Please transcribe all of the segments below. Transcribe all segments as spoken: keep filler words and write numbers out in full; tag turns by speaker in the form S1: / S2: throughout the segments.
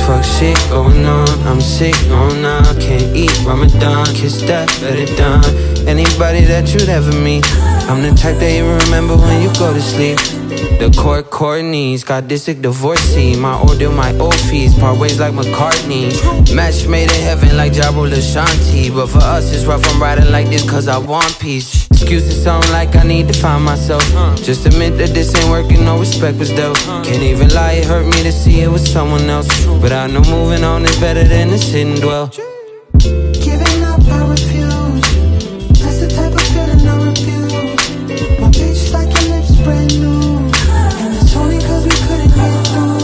S1: fuck shit going on, I'm sick, no nah, can't eat Ramadan, kiss that, let it down. Anybody that you'd ever meet, I'm the type that you remember when you go to sleep. The court Courtney's got dyslexic divorcee. My order, my old fees, part ways like McCartney. Match made in heaven like Jabro Lashanti. But for us it's rough, I'm riding like this cause I want peace. Excuses sound like I need to find myself. Just admit that this ain't working, no respect was dealt. Can't even lie, it hurt me to see it was someone else. But I know moving on is better than to sit and dwell.
S2: Giving up, I refuse. That's the type of feeling I refuse. My bitch like your lips brand new. And it's only cause we couldn't get through.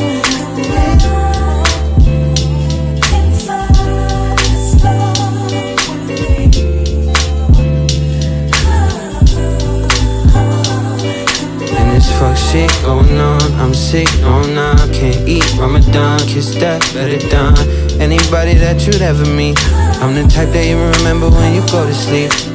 S1: Fuck shit going on, I'm sick, no nah, can't eat Ramadan, kiss that, let it down. Anybody that you'd ever meet, I'm the type that you remember when you go to sleep.